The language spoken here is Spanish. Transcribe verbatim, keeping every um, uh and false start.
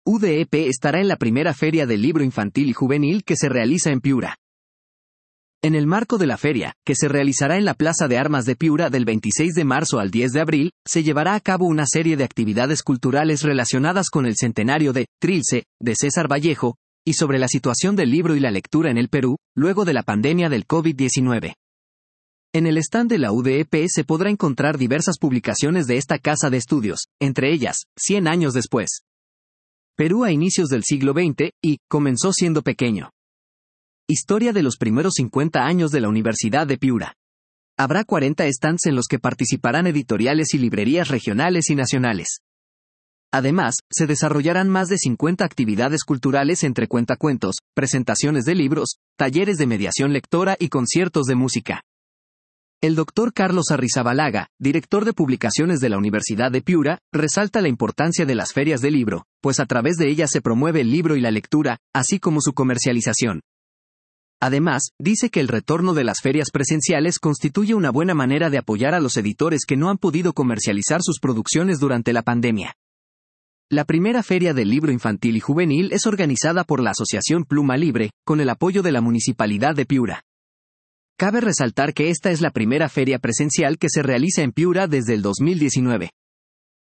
U D E P estará en la primera feria del libro infantil y juvenil que se realiza en Piura. En el marco de la feria, que se realizará en la Plaza de Armas de Piura del veintiséis de marzo al diez de abril, se llevará a cabo una serie de actividades culturales relacionadas con el centenario de Trilce, de César Vallejo, y sobre la situación del libro y la lectura en el Perú, luego de la pandemia del COVID diecinueve. En el stand de la U D E P se podrá encontrar diversas publicaciones de esta casa de estudios, entre ellas, cien años después. Perú a inicios del siglo veinte, y, comenzó siendo pequeño. Historia de los primeros cincuenta años de la Universidad de Piura. Habrá cuarenta stands en los que participarán editoriales y librerías regionales y nacionales. Además, se desarrollarán más de cincuenta actividades culturales entre cuentacuentos, presentaciones de libros, talleres de mediación lectora y conciertos de música. El doctor Carlos Arrizabalaga, director de publicaciones de la Universidad de Piura, resalta la importancia de las ferias de libro, pues a través de ellas se promueve el libro y la lectura, así como su comercialización. Además, dice que el retorno de las ferias presenciales constituye una buena manera de apoyar a los editores que no han podido comercializar sus producciones durante la pandemia. La primera feria del libro infantil y juvenil es organizada por la Asociación Pluma Libre, con el apoyo de la Municipalidad de Piura. Cabe resaltar que esta es la primera feria presencial que se realiza en Piura desde el dos mil diecinueve.